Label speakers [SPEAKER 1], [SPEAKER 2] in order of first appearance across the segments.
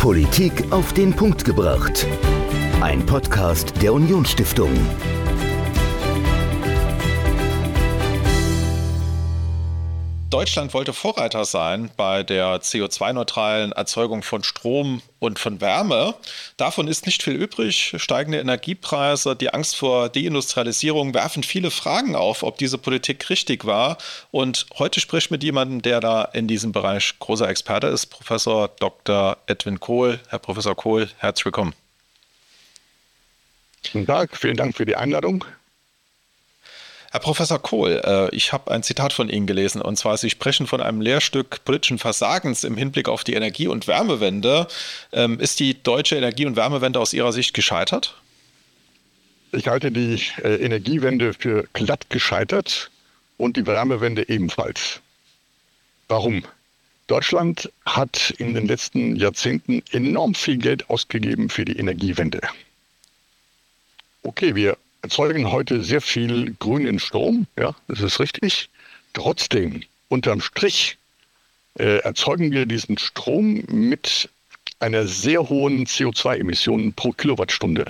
[SPEAKER 1] Politik auf den Punkt gebracht. Ein Podcast der Unionsstiftung.
[SPEAKER 2] Deutschland wollte Vorreiter sein bei der CO2-neutralen Erzeugung von Strom und von Wärme. Davon ist nicht viel übrig. Steigende Energiepreise, die Angst vor Deindustrialisierung werfen viele Fragen auf, ob diese Politik richtig war. Und heute spreche ich mit jemandem, der da in diesem Bereich großer Experte ist, Professor Dr. Edwin Kohl. Herr Professor Kohl, herzlich willkommen.
[SPEAKER 3] Guten Tag, vielen Dank für die Einladung.
[SPEAKER 2] Herr Professor Kohl, ich habe ein Zitat von Ihnen gelesen, und zwar: Sie sprechen von einem Lehrstück politischen Versagens im Hinblick auf die Energie- und Wärmewende. Ist die deutsche Energie- und Wärmewende aus Ihrer Sicht gescheitert?
[SPEAKER 3] Ich halte die Energiewende für glatt gescheitert und die Wärmewende ebenfalls. Warum? Deutschland hat in den letzten Jahrzehnten enorm viel Geld ausgegeben für die Energiewende. Okay, wir erzeugen heute sehr viel grünen Strom, ja, das ist richtig. Trotzdem, unterm Strich, erzeugen wir diesen Strom mit einer sehr hohen CO2-Emission pro Kilowattstunde.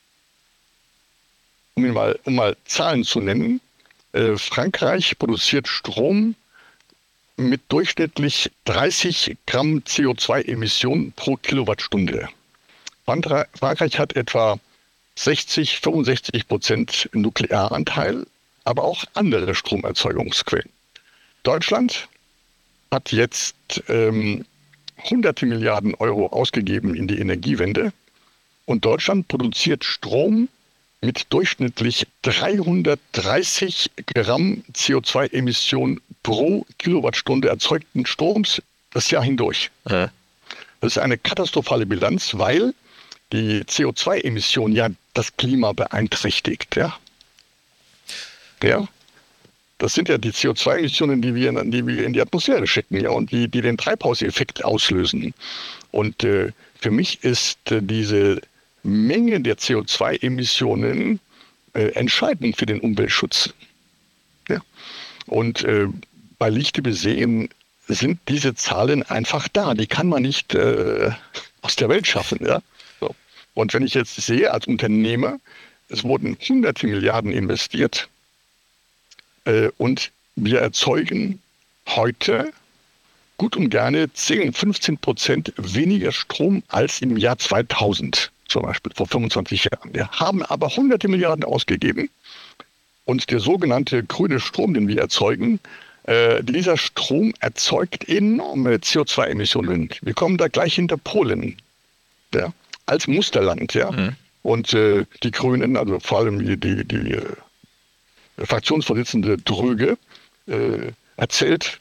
[SPEAKER 3] Um mal Zahlen zu nennen, Frankreich produziert Strom mit durchschnittlich 30 Gramm CO2-Emission pro Kilowattstunde. Frankreich hat etwa 65% Nuklearanteil, aber auch andere Stromerzeugungsquellen. Deutschland hat jetzt hunderte Milliarden Euro ausgegeben in die Energiewende, und Deutschland produziert Strom mit durchschnittlich 330 Gramm CO2-Emission pro Kilowattstunde erzeugten Stroms das Jahr hindurch. Das ist eine katastrophale Bilanz, weil die CO2-Emission ja das Klima beeinträchtigt. Ja, das sind ja die CO2-Emissionen, die wir in die Atmosphäre schicken, ja, und die den Treibhauseffekt auslösen. Und für mich ist diese Menge der CO2-Emissionen entscheidend für den Umweltschutz. Ja? Und bei Lichte besehen sind diese Zahlen einfach da. Die kann man nicht aus der Welt schaffen. Ja? So. Und wenn ich jetzt sehe als Unternehmer, es wurden hunderte Milliarden investiert und wir erzeugen heute gut und gerne 10-15% weniger Strom als im Jahr 2000, zum Beispiel vor 25 Jahren. Wir haben aber hunderte Milliarden ausgegeben, und der sogenannte grüne Strom, den wir erzeugen, dieser Strom erzeugt enorme CO2-Emissionen. Wir kommen da gleich hinter Polen, ja, als Musterland. Ja. Und die Grünen, also vor allem die Fraktionsvorsitzende Dröge, erzählt,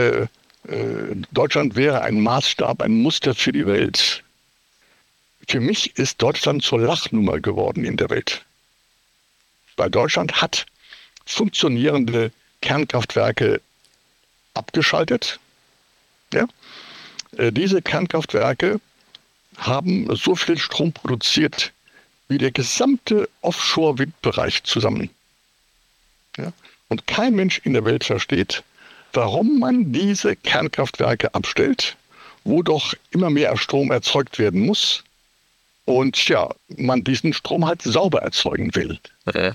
[SPEAKER 3] Deutschland wäre ein Maßstab, ein Muster für die Welt. Für mich ist Deutschland zur Lachnummer geworden in der Welt. Weil Deutschland hat funktionierende Kernkraftwerke abgeschaltet. Ja? Diese Kernkraftwerke haben so viel Strom produziert wie der gesamte Offshore-Windbereich zusammen. Ja? Und kein Mensch in der Welt versteht, warum man diese Kernkraftwerke abstellt, wo doch immer mehr Strom erzeugt werden muss, und ja, man diesen Strom halt sauber erzeugen will. Ja?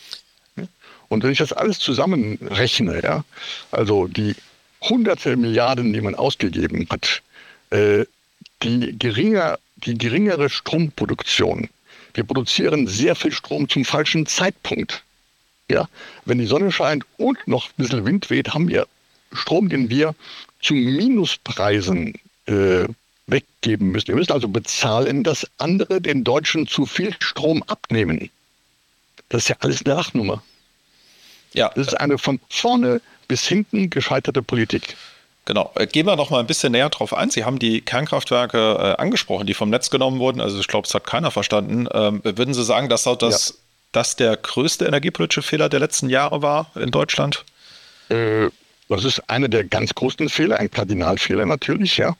[SPEAKER 3] Und wenn ich das alles zusammenrechne, ja, also die hunderte Milliarden, die man ausgegeben hat, die geringere Stromproduktion. Wir produzieren sehr viel Strom zum falschen Zeitpunkt. Ja? Wenn die Sonne scheint und noch ein bisschen Wind weht, haben wir Strom, den wir zu Minuspreisen weggeben müssen. Wir müssen also bezahlen, dass andere den Deutschen zu viel Strom abnehmen. Das ist ja alles eine Lachnummer. Ja. Das ist eine von vorne bis hinten gescheiterte Politik.
[SPEAKER 2] Genau. Gehen wir noch mal ein bisschen näher drauf ein. Sie haben die Kernkraftwerke angesprochen, die vom Netz genommen wurden. Also ich glaube, es hat keiner verstanden. Würden Sie sagen, dass das der größte energiepolitische Fehler der letzten Jahre war in Deutschland?
[SPEAKER 3] Das ist einer der ganz großen Fehler, ein Kardinalfehler natürlich. Ja.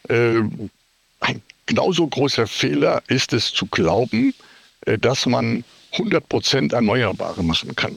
[SPEAKER 3] Ein genauso großer Fehler ist es zu glauben, dass man 100% Erneuerbare machen kann.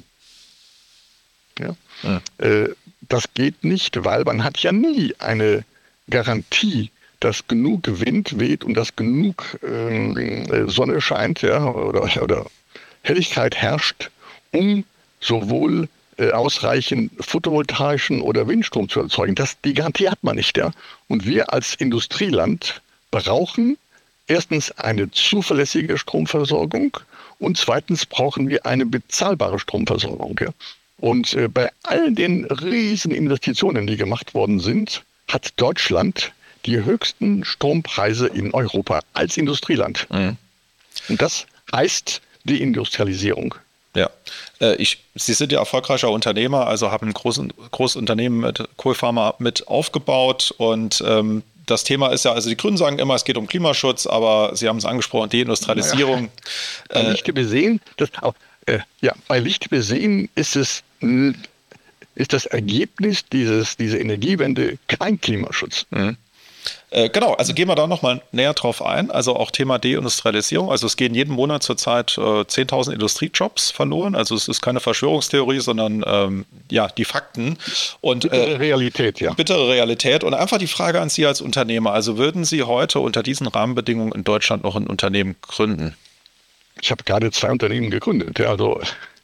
[SPEAKER 3] Ja? Das geht nicht, weil man hat ja nie eine Garantie, dass genug Wind weht und dass genug Sonne scheint, ja, oder Helligkeit herrscht, um sowohl ausreichend photovoltaischen oder Windstrom zu erzeugen. Die Garantie hat man nicht. Ja? Und wir als Industrieland brauchen erstens eine zuverlässige Stromversorgung und zweitens brauchen wir eine bezahlbare Stromversorgung. Ja? Und bei all den riesen Investitionen, die gemacht worden sind, hat Deutschland die höchsten Strompreise in Europa als Industrieland. Mhm. Und das heißt Deindustrialisierung.
[SPEAKER 2] Ja, Sie sind ja erfolgreicher Unternehmer, also haben ein großes Unternehmen mit Kohlpharma mit aufgebaut und das Thema ist ja, also die Grünen sagen immer, es geht um Klimaschutz, aber Sie haben es angesprochen, Deindustrialisierung.
[SPEAKER 3] Bei Lichte-Besehen, bei Lichte-Besehen ist das Ergebnis dieser Energiewende kein Klimaschutz.
[SPEAKER 2] Mhm. Genau, also gehen wir da nochmal näher drauf ein. Also auch Thema Deindustrialisierung. Also es gehen jeden Monat zurzeit 10.000 Industriejobs verloren. Also es ist keine Verschwörungstheorie, sondern die Fakten. Und,
[SPEAKER 3] bittere Realität, ja.
[SPEAKER 2] Bittere Realität. Und einfach die Frage an Sie als Unternehmer. Also würden Sie heute unter diesen Rahmenbedingungen in Deutschland noch ein Unternehmen gründen?
[SPEAKER 3] Ich habe gerade 2 Unternehmen gegründet. Ja, also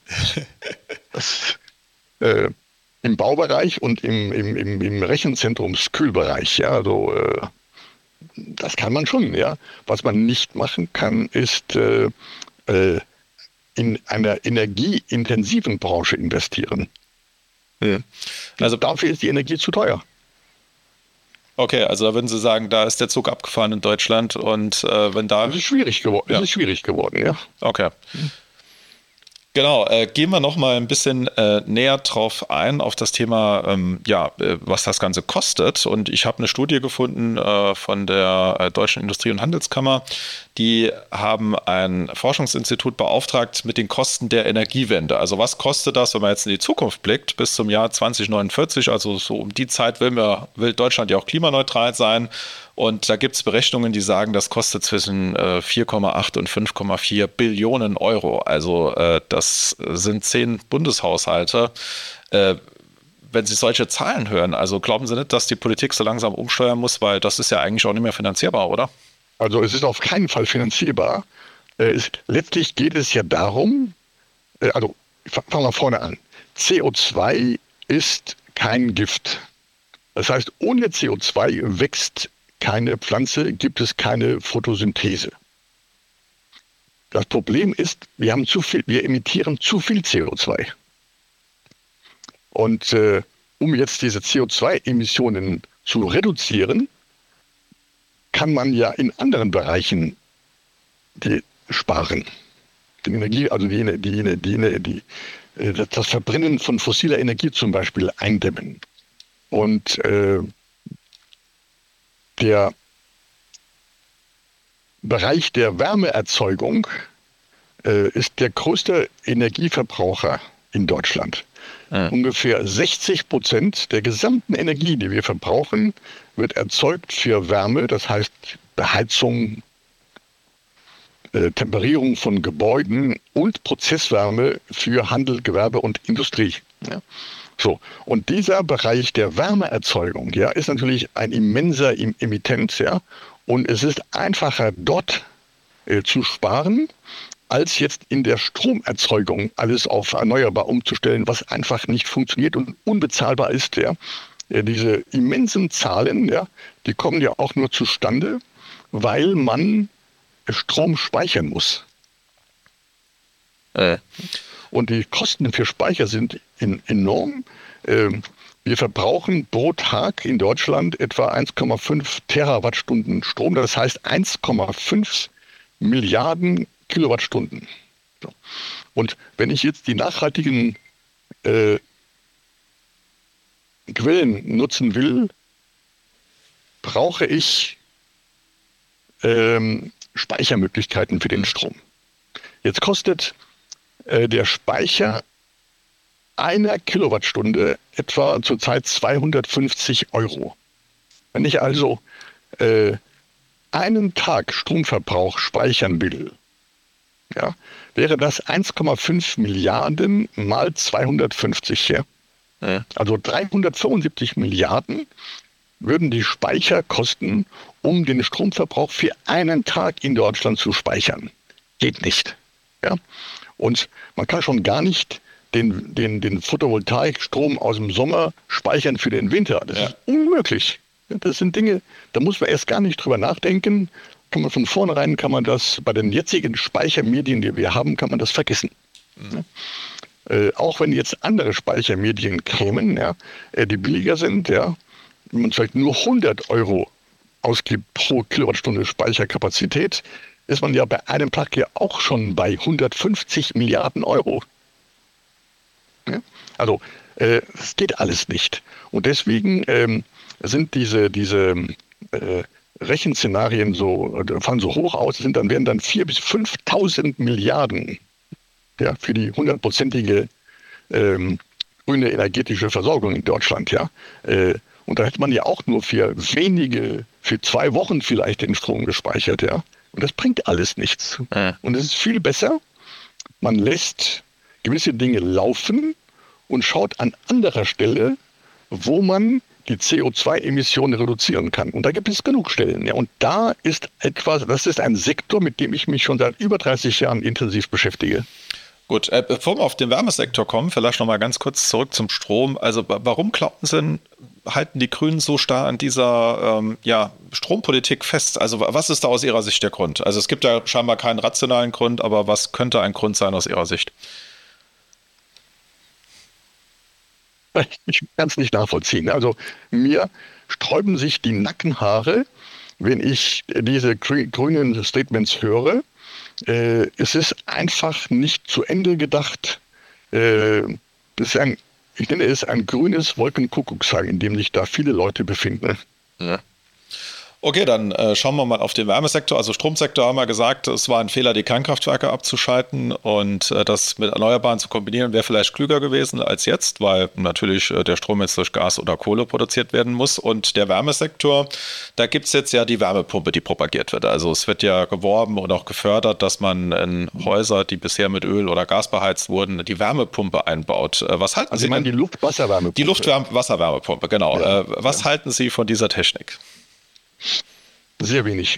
[SPEAKER 3] im Baubereich und im Rechenzentrumskühlbereich, ja, also das kann man schon, ja. Was man nicht machen kann, ist in einer energieintensiven Branche investieren. Also dafür ist die Energie zu teuer.
[SPEAKER 2] Okay, also da würden Sie sagen, da ist der Zug abgefahren in Deutschland und wenn da...
[SPEAKER 3] Es ist schwierig geworden, ja. Ja.
[SPEAKER 2] Okay. Genau, gehen wir noch mal ein bisschen näher drauf ein, auf das Thema, was das Ganze kostet. Und ich habe eine Studie gefunden von der Deutschen Industrie- und Handelskammer. Die haben ein Forschungsinstitut beauftragt mit den Kosten der Energiewende. Also was kostet das, wenn man jetzt in die Zukunft blickt, bis zum Jahr 2049? Also so um die Zeit will Deutschland ja auch klimaneutral sein. Und da gibt es Berechnungen, die sagen, das kostet zwischen 4,8 und 5,4 Billionen Euro. Also das sind 10 Bundeshaushalte. Wenn Sie solche Zahlen hören, also glauben Sie nicht, dass die Politik so langsam umsteuern muss, weil das ist ja eigentlich auch nicht mehr finanzierbar, oder?
[SPEAKER 3] Also es ist auf keinen Fall finanzierbar. Letztlich geht es ja darum, fangen wir vorne an. CO2 ist kein Gift. Das heißt, ohne CO2 wächst keine Pflanze, gibt es keine Photosynthese. Das Problem ist, wir emittieren zu viel CO2. Und um jetzt diese CO2-Emissionen zu reduzieren, kann man ja in anderen Bereichen sparen. Die Energie, also das Verbrennen von fossiler Energie zum Beispiel eindämmen. Und der Bereich der Wärmeerzeugung ist der größte Energieverbraucher in Deutschland. Ungefähr 60% der gesamten Energie, die wir verbrauchen, wird erzeugt für Wärme, das heißt Beheizung, Temperierung von Gebäuden und Prozesswärme für Handel, Gewerbe und Industrie. Ja. So, und dieser Bereich der Wärmeerzeugung, ja, ist natürlich ein immenser Emittent, ja, und es ist einfacher dort zu sparen, als jetzt in der Stromerzeugung alles auf erneuerbar umzustellen, was einfach nicht funktioniert und unbezahlbar ist. Ja. Diese immensen Zahlen, ja, die kommen ja auch nur zustande, weil man Strom speichern muss. Und die Kosten für Speicher sind enorm. Wir verbrauchen pro Tag in Deutschland etwa 1,5 Terawattstunden Strom. Das heißt 1,5 Milliarden Kilowattstunden. So. Und wenn ich jetzt die nachhaltigen Quellen nutzen will, brauche ich Speichermöglichkeiten für den Strom. Jetzt kostet der Speicher einer Kilowattstunde etwa zurzeit 250 Euro. Wenn ich also einen Tag Stromverbrauch speichern will, ja, wäre das 1,5 Milliarden mal 250. Ja? Also 375 Milliarden würden die Speicher kosten, um den Stromverbrauch für einen Tag in Deutschland zu speichern. Geht nicht. Ja? Und man kann schon gar nicht den Photovoltaikstrom aus dem Sommer speichern für den Winter. Das ist unmöglich. Das sind Dinge, da muss man erst gar nicht drüber nachdenken. Kann man von vornherein, kann man das bei den jetzigen Speichermedien, die wir haben, kann man das vergessen. Auch wenn jetzt andere Speichermedien kämen, die billiger sind, wenn man vielleicht nur 100 Euro ausgibt pro Kilowattstunde Speicherkapazität, ist man ja bei einem Tag ja auch schon bei 150 Milliarden Euro. Ja? Also, es geht alles nicht. Und deswegen sind diese Rechenszenarien fallen so hoch aus, werden dann 4.000 bis 5.000 Milliarden für die 100%ige grüne energetische Versorgung in Deutschland. Und da hätte man ja auch nur für 2 Wochen vielleicht den Strom gespeichert. Und das bringt alles nichts. Und es ist viel besser, man lässt gewisse Dinge laufen und schaut an anderer Stelle, wo man die CO2-Emissionen reduzieren kann. Und da gibt es genug Stellen. Und das ist ein Sektor, mit dem ich mich schon seit über 30 Jahren intensiv beschäftige.
[SPEAKER 2] Gut, bevor wir auf den Wärmesektor kommen, vielleicht noch mal ganz kurz zurück zum Strom. Also warum glauben Sie, halten die Grünen so starr an dieser Strompolitik fest? Also was ist da aus Ihrer Sicht der Grund? Also es gibt ja scheinbar keinen rationalen Grund, aber was könnte ein Grund sein aus Ihrer Sicht? Ich kann es nicht nachvollziehen. Also mir sträuben sich die Nackenhaare, wenn ich diese grünen Statements höre. Es ist einfach nicht zu Ende gedacht. Ich nenne es ein grünes Wolkenkuckucksheim, in dem sich da viele Leute befinden. Ja. Okay, dann schauen wir mal auf den Wärmesektor. Also Stromsektor haben wir gesagt, es war ein Fehler, die Kernkraftwerke abzuschalten und das mit Erneuerbaren zu kombinieren, wäre vielleicht klüger gewesen als jetzt, weil natürlich der Strom jetzt durch Gas oder Kohle produziert werden muss. Und der Wärmesektor, da gibt es jetzt ja die Wärmepumpe, die propagiert wird. Also es wird ja geworben und auch gefördert, dass man in Häuser, die bisher mit Öl oder Gas beheizt wurden, die Wärmepumpe einbaut. Was halten Sie?
[SPEAKER 3] Sie meinen die Luft-Wasser-Wärmepumpe?
[SPEAKER 2] Die Luft-Wasser-Wärmepumpe, genau. Ja. Was halten Sie von dieser Technik?
[SPEAKER 3] Sehr wenig.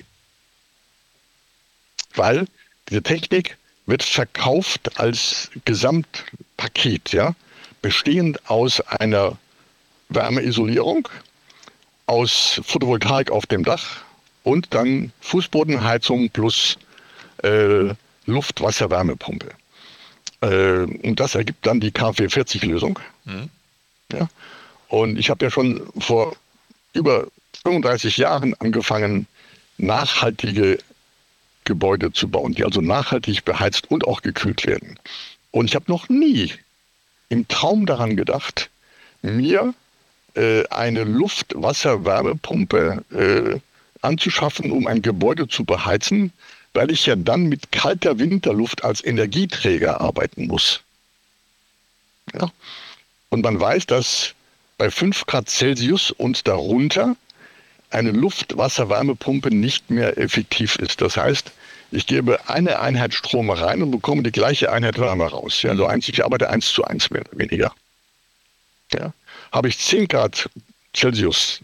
[SPEAKER 3] Weil diese Technik wird verkauft als Gesamtpaket, bestehend aus einer Wärmeisolierung, aus Photovoltaik auf dem Dach und dann Fußbodenheizung plus Luft-Wasser-Wärmepumpe. Und das ergibt dann die KfW-40-Lösung. Ja? Und ich habe ja schon vor über 35 Jahren angefangen, nachhaltige Gebäude zu bauen, die also nachhaltig beheizt und auch gekühlt werden. Und ich habe noch nie im Traum daran gedacht, mir eine Luft-Wasser-Wärmepumpe anzuschaffen, um ein Gebäude zu beheizen, weil ich ja dann mit kalter Winterluft als Energieträger arbeiten muss. Ja? Und man weiß, dass bei 5 Grad Celsius und darunter eine Luft-Wasser-Wärmepumpe nicht mehr effektiv ist. Das heißt, ich gebe eine Einheit Strom rein und bekomme die gleiche Einheit Wärme raus. Also ich arbeite 1:1 mehr oder weniger. Ja. Habe ich 10 Grad Celsius,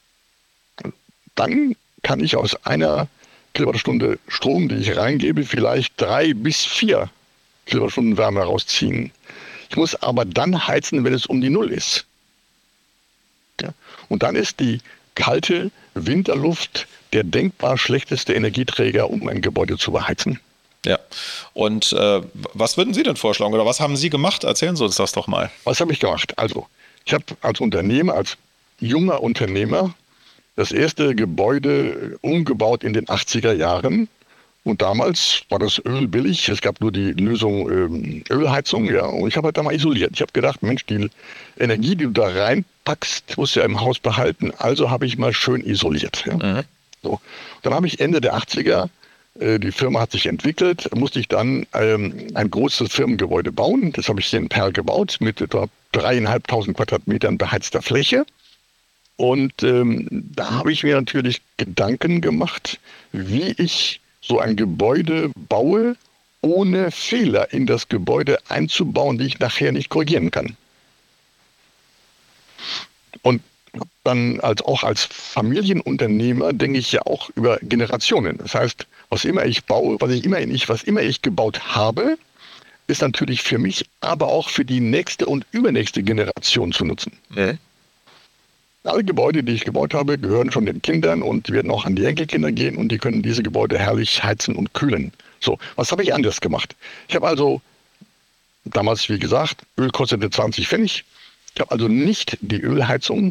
[SPEAKER 3] dann kann ich aus einer Kilowattstunde Strom, die ich reingebe, vielleicht 3 bis 4 Kilowattstunden Wärme rausziehen. Ich muss aber dann heizen, wenn es um die Null ist. Ja. Und dann ist die kalte Winterluft der denkbar schlechteste Energieträger, um ein Gebäude zu beheizen.
[SPEAKER 2] Ja, und was würden Sie denn vorschlagen oder was haben Sie gemacht? Erzählen Sie uns das doch mal.
[SPEAKER 3] Was habe ich gemacht? Also, ich habe als junger Unternehmer, das erste Gebäude umgebaut in den 80er Jahren. Und damals war das Öl billig. Es gab nur die Lösung Ölheizung. Und ich habe halt da mal isoliert. Ich habe gedacht, Mensch, die Energie, die du da reinpackst, musst du ja im Haus behalten. Also habe ich mal schön isoliert. So. Dann habe ich Ende der 80er, die Firma hat sich entwickelt, musste ich dann ein großes Firmengebäude bauen. Das habe ich hier in Perl gebaut mit etwa 3.500 Quadratmetern beheizter Fläche. Und da habe ich mir natürlich Gedanken gemacht, wie ich so ein Gebäude baue, ohne Fehler in das Gebäude einzubauen, die ich nachher nicht korrigieren kann. Und dann auch als Familienunternehmer denke ich ja auch über Generationen. Das heißt, was immer ich baue, was immer ich gebaut habe, ist natürlich für mich, aber auch für die nächste und übernächste Generation zu nutzen.
[SPEAKER 2] Mhm.
[SPEAKER 3] Alle Gebäude, die ich gebaut habe, gehören schon den Kindern und werden auch an die Enkelkinder gehen und die können diese Gebäude herrlich heizen und kühlen. So, was habe ich anders gemacht? Ich habe also damals, wie gesagt, Öl kostete 20 Pfennig. Ich habe also nicht die Ölheizung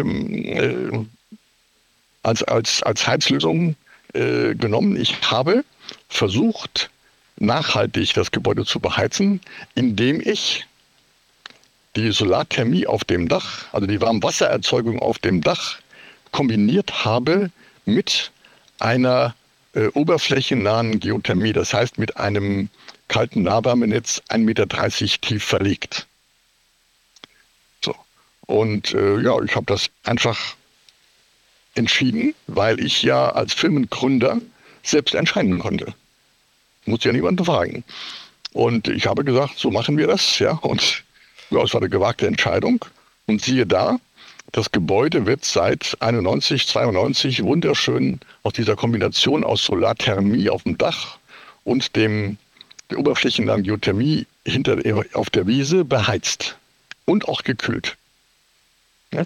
[SPEAKER 3] als Heizlösung genommen. Ich habe versucht, nachhaltig das Gebäude zu beheizen, indem ich die Solarthermie auf dem Dach, also die Warmwassererzeugung auf dem Dach, kombiniert habe mit einer oberflächennahen Geothermie, das heißt mit einem kalten Nahwärmenetz 1,30 Meter tief verlegt. So. Und ja, ich habe das einfach entschieden, weil ich ja als Firmengründer selbst entscheiden konnte. Muss ja niemanden fragen. Und ich habe gesagt, so machen wir das, ja. Und ja, es war eine gewagte Entscheidung. Und siehe da, das Gebäude wird seit 91, 92 wunderschön aus dieser Kombination aus Solarthermie auf dem Dach und der oberflächennahen Geothermie auf der Wiese beheizt und auch gekühlt. Ja?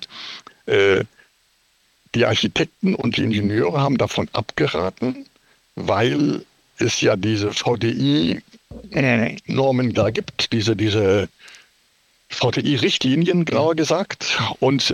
[SPEAKER 3] Die Architekten und die Ingenieure haben davon abgeraten, weil es ja diese VDI-Normen da gibt, diese VDI-Richtlinien, genauer gesagt, und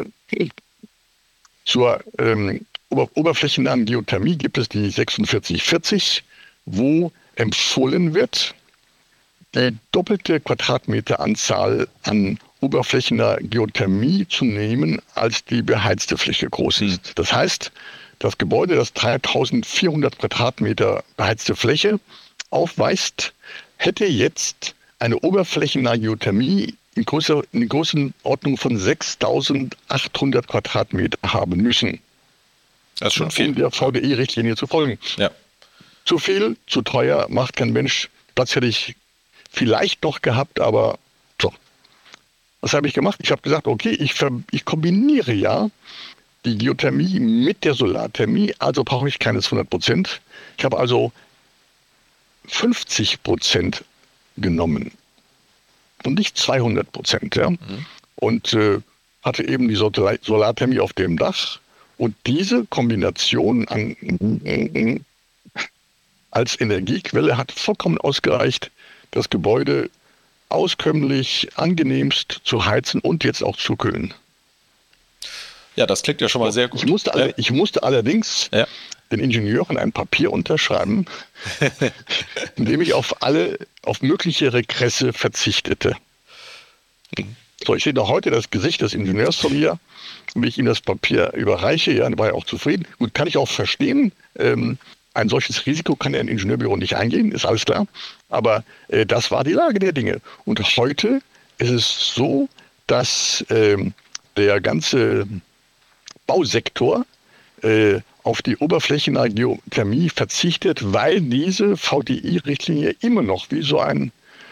[SPEAKER 3] zur oberflächennahen Geothermie gibt es die 4640, wo empfohlen wird, die doppelte Quadratmeteranzahl an oberflächennaher Geothermie zu nehmen, als die beheizte Fläche groß ist. Das heißt, das Gebäude, das 3400 Quadratmeter beheizte Fläche aufweist, hätte jetzt eine oberflächennahe Geothermie in Größenordnung von 6800 Quadratmeter haben müssen.
[SPEAKER 2] Das ist schon viel.
[SPEAKER 3] Um der VDI-Richtlinie zu folgen.
[SPEAKER 2] Ja.
[SPEAKER 3] Zu viel, zu teuer, macht kein Mensch. Platz hätte ich vielleicht noch gehabt, aber so. Was habe ich gemacht? Ich habe gesagt, okay, ich kombiniere ja die Geothermie mit der Solarthermie, also brauche ich keines 100%. Ich habe also 50% genommen und nicht 200%. Ja? Und hatte eben die Solarthermie auf dem Dach und diese Kombination als Energiequelle hat vollkommen ausgereicht, das Gebäude auskömmlich, angenehmst zu heizen und jetzt auch zu kühlen.
[SPEAKER 2] Ja, das klingt ja schon mal sehr gut.
[SPEAKER 3] Ich musste allerdings den Ingenieuren ein Papier unterschreiben, in dem ich auf mögliche Regresse verzichtete. So, ich sehe noch heute das Gesicht des Ingenieurs von mir, wie ich ihm das Papier überreiche. Ja, war ja auch zufrieden. Gut, kann ich auch verstehen. Ein solches Risiko kann ein Ingenieurbüro nicht eingehen, ist alles klar. Aber das war die Lage der Dinge. Und heute ist es so, dass der ganze Bausektor auf die oberflächennahe Geothermie verzichtet, weil diese VDI-Richtlinie immer noch wie so eine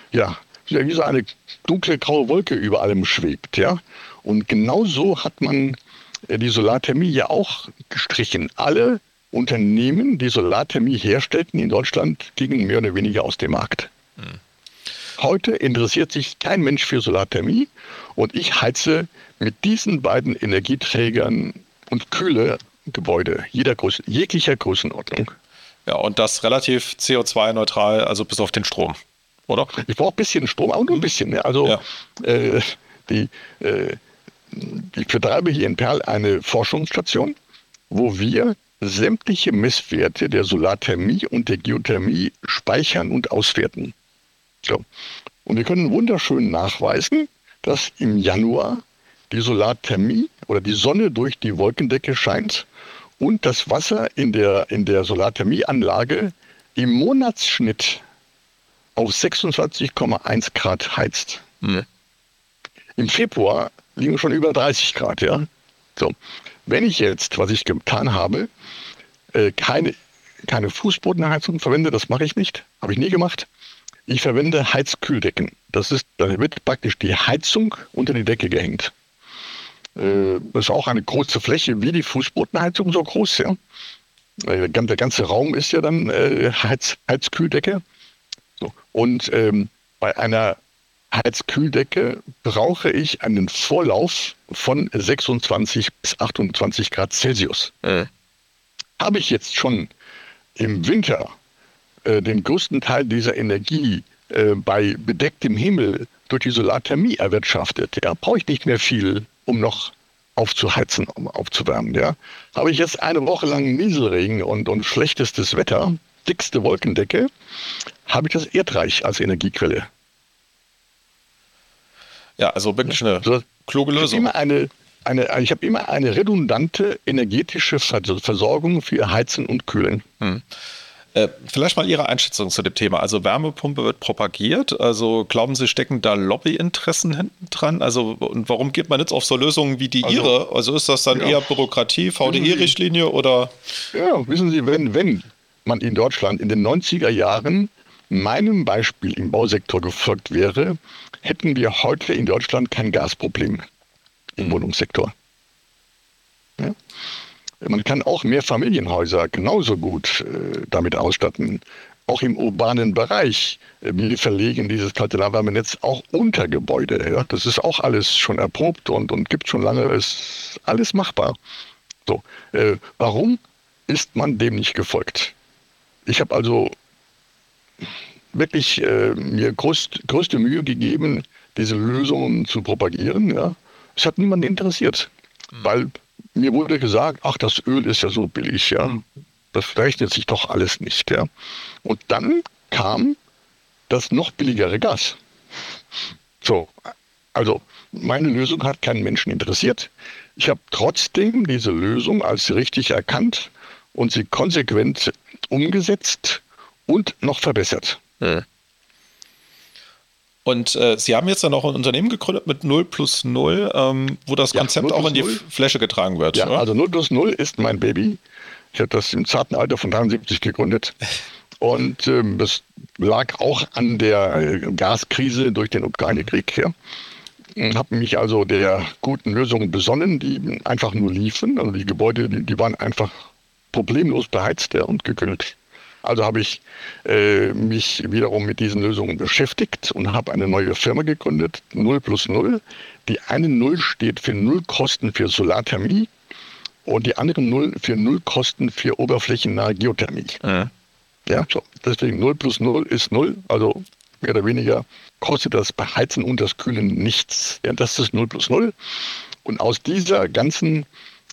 [SPEAKER 3] dunkle graue Wolke über allem schwebt. Ja? Und genauso hat man die Solarthermie ja auch gestrichen. Alle Unternehmen, die Solarthermie herstellten in Deutschland, gingen mehr oder weniger aus dem Markt. Heute interessiert sich kein Mensch für Solarthermie und ich heize mit diesen beiden Energieträgern und kühle Gebäude jeglicher Größenordnung.
[SPEAKER 2] Ja, und das relativ CO2-neutral, also bis auf den Strom, oder?
[SPEAKER 3] Ich brauche ein bisschen Strom, aber nur ein bisschen. Ja. Also ich betreibe hier in Perl eine Forschungsstation, wo wir sämtliche Messwerte der Solarthermie und der Geothermie speichern und auswerten. So. Und wir können wunderschön nachweisen, dass im Januar die Solarthermie oder die Sonne durch die Wolkendecke scheint und das Wasser in der Solarthermieanlage im Monatsschnitt auf 26,1 Grad heizt. Im Februar liegen wir schon über 30 Grad. Ja? So. Wenn ich jetzt, was ich getan habe, keine Fußbodenheizung verwende, das mache ich nicht, habe ich nie gemacht. Ich verwende Heizkühldecken. Da wird praktisch die Heizung unter die Decke gehängt. Das ist auch eine große Fläche, wie die Fußbodenheizung so groß, ja. Der ganze Raum ist ja dann Heizkühldecke. So. Und bei einer Heizkühldecke brauche ich einen Vorlauf von 26 bis 28 Grad Celsius. Habe ich jetzt schon im Winter den größten Teil dieser Energie bei bedecktem Himmel durch die Solarthermie erwirtschaftet, ja, brauche ich nicht mehr viel, um noch aufzuheizen, um aufzuwärmen. Ja. Habe ich jetzt eine Woche lang Nieselregen und schlechtestes Wetter, dickste Wolkendecke, habe ich das Erdreich als Energiequelle.
[SPEAKER 2] Ja, also wirklich eine kluge Lösung.
[SPEAKER 3] Ich habe immer eine redundante energetische Versorgung für Heizen und Kühlen.
[SPEAKER 2] Vielleicht mal Ihre Einschätzung zu dem Thema. Also Wärmepumpe wird propagiert. Also glauben Sie, stecken da Lobbyinteressen hinten dran? Also und warum geht man jetzt auf so Lösungen wie die Ihre? Also ist das dann eher Bürokratie, VDI-Richtlinie oder?
[SPEAKER 3] Ja, wissen Sie, wenn man in Deutschland in den 90er Jahren meinem Beispiel im Bausektor gefolgt wäre, hätten wir heute in Deutschland kein Gasproblem im Wohnungssektor. Ja? Man kann auch Mehrfamilienhäuser genauso gut damit ausstatten. Auch im urbanen Bereich. Wir verlegen dieses kalte Nahwärmenetz auch unter Gebäude. Ja? Das ist auch alles schon erprobt und gibt schon lange. Ist alles machbar. So, warum ist man dem nicht gefolgt? Ich habe also wirklich mir größte Mühe gegeben, diese Lösungen zu propagieren. Ja? Es hat niemanden interessiert, weil mir wurde gesagt, ach, das Öl ist ja so billig, ja. Das rechnet sich doch alles nicht, ja. Und dann kam das noch billigere Gas. So, also meine Lösung hat keinen Menschen interessiert. Ich habe trotzdem diese Lösung als richtig erkannt und sie konsequent umgesetzt und noch verbessert.
[SPEAKER 2] Und Sie haben jetzt dann auch ein Unternehmen gegründet mit 0+0, wo das Konzept auch in die Fläche getragen wird.
[SPEAKER 3] Ja,
[SPEAKER 2] oder?
[SPEAKER 3] Also 0+0 ist mein Baby. Ich habe das im zarten Alter von 73 gegründet. Und das lag auch an der Gaskrise durch den Ukraine-Krieg. Ja. Habe mich also der guten Lösungen besonnen, die einfach nur liefen. Also die Gebäude, die waren einfach problemlos beheizt und gekühlt. Also habe ich mich wiederum mit diesen Lösungen beschäftigt und habe eine neue Firma gegründet, 0+0. Die eine 0 steht für Nullkosten für Solarthermie und die andere 0 für Nullkosten für oberflächennahe Geothermie. Ja, so. Deswegen 0+0 ist 0, also mehr oder weniger kostet das Beheizen und das Kühlen nichts. Ja, das ist 0+0. Und aus dieser ganzen,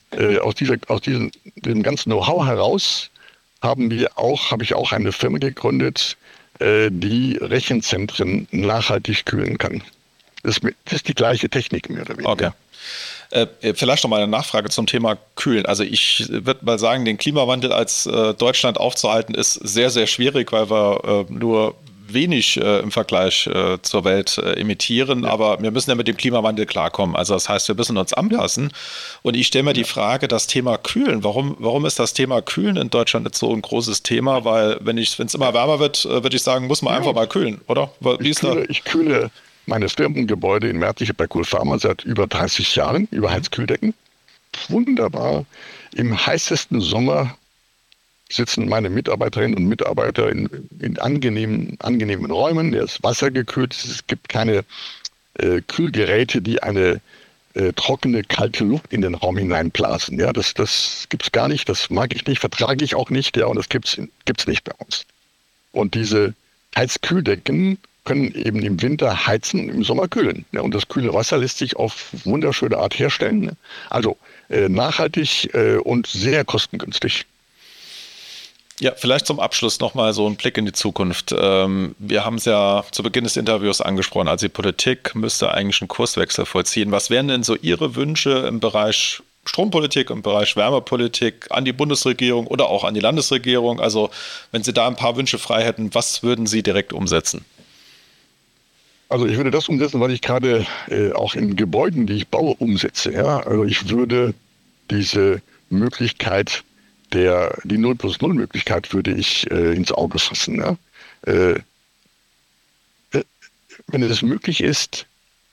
[SPEAKER 3] dem ganzen Know-how heraus habe ich auch eine Firma gegründet, die Rechenzentren nachhaltig kühlen kann. Das ist die gleiche Technik mehr oder weniger.
[SPEAKER 2] Okay. Vielleicht noch mal eine Nachfrage zum Thema Kühlen. Also ich würde mal sagen, den Klimawandel als Deutschland aufzuhalten ist sehr, sehr schwierig, weil wir nur wenig im Vergleich zur Welt emittieren, aber wir müssen ja mit dem Klimawandel klarkommen. Also das heißt, wir müssen uns anpassen. Und ich stelle mir die Frage, das Thema Kühlen, warum ist das Thema Kühlen in Deutschland nicht so ein großes Thema? Weil wenn es immer wärmer wird, würde ich sagen, muss man einfach mal kühlen, oder?
[SPEAKER 3] Ich kühle meine Firmengebäude in Märkische bei Cool-Pharma seit über 30 Jahren über Heizkühldecken. Wunderbar. Im heißesten Sommer sitzen meine Mitarbeiterinnen und Mitarbeiter in angenehmen Räumen. Der ist wassergekühlt. Es gibt keine Kühlgeräte, die eine trockene, kalte Luft in den Raum hineinblasen. Ja, das gibt es gar nicht. Das mag ich nicht, vertrage ich auch nicht. Ja, und das gibt's nicht bei uns. Und diese Heizkühldecken können eben im Winter heizen, im Sommer kühlen. Ja, und das kühle Wasser lässt sich auf wunderschöne Art herstellen. Also nachhaltig und sehr kostengünstig.
[SPEAKER 2] Ja, vielleicht zum Abschluss nochmal so ein Blick in die Zukunft. Wir haben es ja zu Beginn des Interviews angesprochen, also die Politik müsste eigentlich einen Kurswechsel vollziehen. Was wären denn so Ihre Wünsche im Bereich Strompolitik, im Bereich Wärmepolitik an die Bundesregierung oder auch an die Landesregierung? Also wenn Sie da ein paar Wünsche frei hätten, was würden Sie direkt umsetzen?
[SPEAKER 3] Also ich würde das umsetzen, was ich gerade auch in Gebäuden, die ich baue, umsetze. Ja? Also ich würde diese Möglichkeit, die 0+0-Möglichkeit würde ich ins Auge fassen. Ja? Wenn es möglich ist,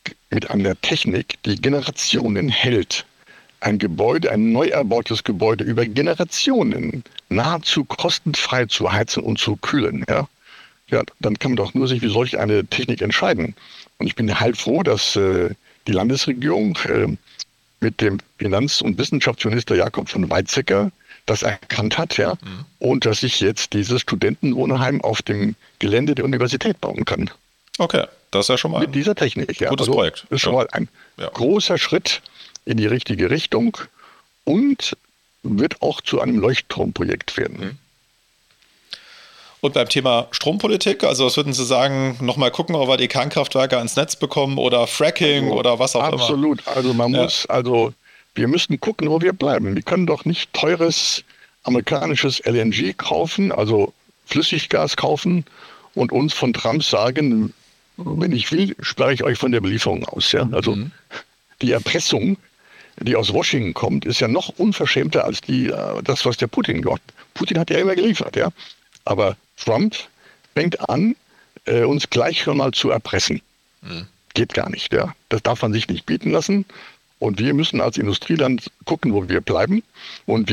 [SPEAKER 3] mit einer Technik, die Generationen hält, ein Gebäude, ein neu erbautes Gebäude über Generationen nahezu kostenfrei zu heizen und zu kühlen, ja, dann kann man doch nur sich für solch eine Technik entscheiden. Und ich bin heilfroh, dass die Landesregierung mit dem Finanz- und Wissenschaftsminister Jakob von Weizsäcker das erkannt hat, ja, und dass ich jetzt dieses Studentenwohnheim auf dem Gelände der Universität bauen kann.
[SPEAKER 2] Okay, das ist ja schon mal
[SPEAKER 3] mit dieser Technik. Ja.
[SPEAKER 2] Gutes Projekt.
[SPEAKER 3] Das ist schon mal ein großer Schritt in die richtige Richtung und wird auch zu einem Leuchtturmprojekt werden.
[SPEAKER 2] Und beim Thema Strompolitik, also was würden Sie sagen, nochmal gucken, ob wir die Kernkraftwerke ans Netz bekommen oder Fracking oder was auch
[SPEAKER 3] absolut.
[SPEAKER 2] immer?
[SPEAKER 3] Absolut. Also wir müssen gucken, wo wir bleiben. Wir können doch nicht teures amerikanisches LNG kaufen, also Flüssiggas kaufen und uns von Trump sagen, wenn ich will, sperre ich euch von der Belieferung aus. Ja? Also die Erpressung, die aus Washington kommt, ist ja noch unverschämter als das, was der Putin macht. Putin hat ja immer geliefert, ja. Aber Trump fängt an, uns gleich schon mal zu erpressen. Geht gar nicht, ja. Das darf man sich nicht bieten lassen. Und wir müssen als Industrieland gucken, wo wir bleiben. Und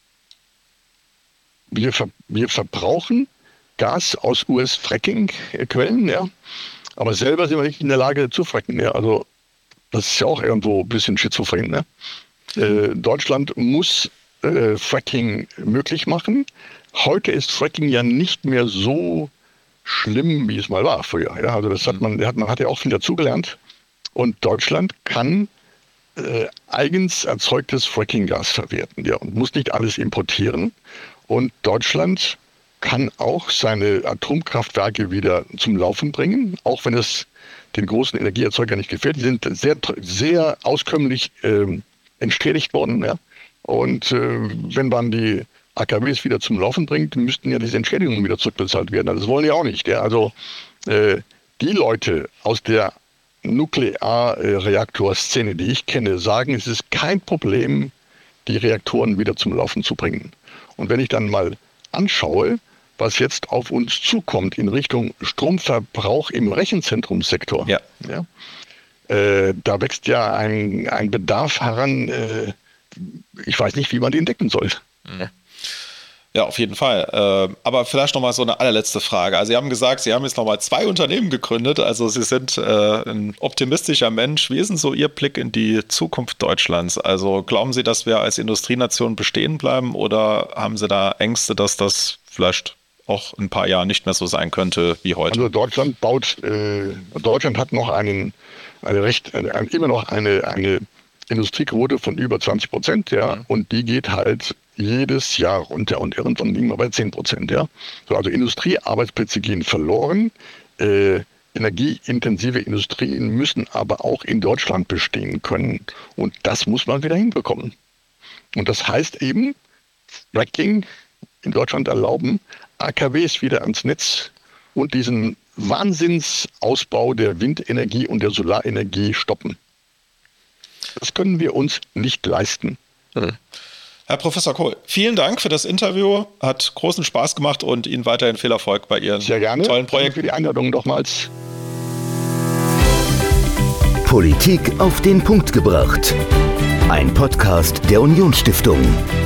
[SPEAKER 3] wir verbrauchen Gas aus US-Fracking-Quellen, ja. Aber selber sind wir nicht in der Lage zu fracken, ja. Also das ist ja auch irgendwo ein bisschen schizophren, ne? Deutschland muss Fracking möglich machen. Heute ist Fracking ja nicht mehr so schlimm, wie es mal war früher. Ja? Also das man hat ja auch viel dazugelernt. Und Deutschland kann eigens erzeugtes Frackinggas verwerten, ja, und muss nicht alles importieren. Und Deutschland kann auch seine Atomkraftwerke wieder zum Laufen bringen, auch wenn es den großen Energieerzeugern nicht gefällt. Die sind sehr, sehr auskömmlich entschädigt worden. Ja? Und wenn man die AKWs wieder zum Laufen bringt, müssten ja diese Entschädigungen wieder zurückbezahlt werden. Das wollen die auch nicht. Ja? Also die Leute aus der Nuklearreaktorszene, die ich kenne, sagen, es ist kein Problem, die Reaktoren wieder zum Laufen zu bringen. Und wenn ich dann mal anschaue, was jetzt auf uns zukommt in Richtung Stromverbrauch im Rechenzentrumssektor, da wächst ja ein Bedarf heran, ich weiß nicht, wie man den decken soll.
[SPEAKER 2] Ja, auf jeden Fall. Aber vielleicht noch mal so eine allerletzte Frage. Also Sie haben gesagt, Sie haben jetzt noch mal 2 Unternehmen gegründet. Also Sie sind ein optimistischer Mensch. Wie ist denn so Ihr Blick in die Zukunft Deutschlands? Also glauben Sie, dass wir als Industrienation bestehen bleiben oder haben Sie da Ängste, dass das vielleicht auch in ein paar Jahren nicht mehr so sein könnte wie heute?
[SPEAKER 3] Also Deutschland hat noch immer noch eine Industriequote von über 20%, ja, und die geht halt jedes Jahr runter und irgendwann liegen wir bei 10%, ja. So, also Industriearbeitsplätze gehen verloren. Energieintensive Industrien müssen aber auch in Deutschland bestehen können und das muss man wieder hinbekommen. Und das heißt eben, Fracking in Deutschland erlauben, AKWs wieder ans Netz und diesen Wahnsinnsausbau der Windenergie und der Solarenergie stoppen. Das können wir uns nicht leisten.
[SPEAKER 2] Herr Professor Kohl, vielen Dank für das Interview. Hat großen Spaß gemacht und Ihnen weiterhin viel Erfolg bei Ihren tollen Projekten.
[SPEAKER 3] Danke für die Einladung nochmals.
[SPEAKER 1] Politik auf den Punkt gebracht. Ein Podcast der Unionsstiftung.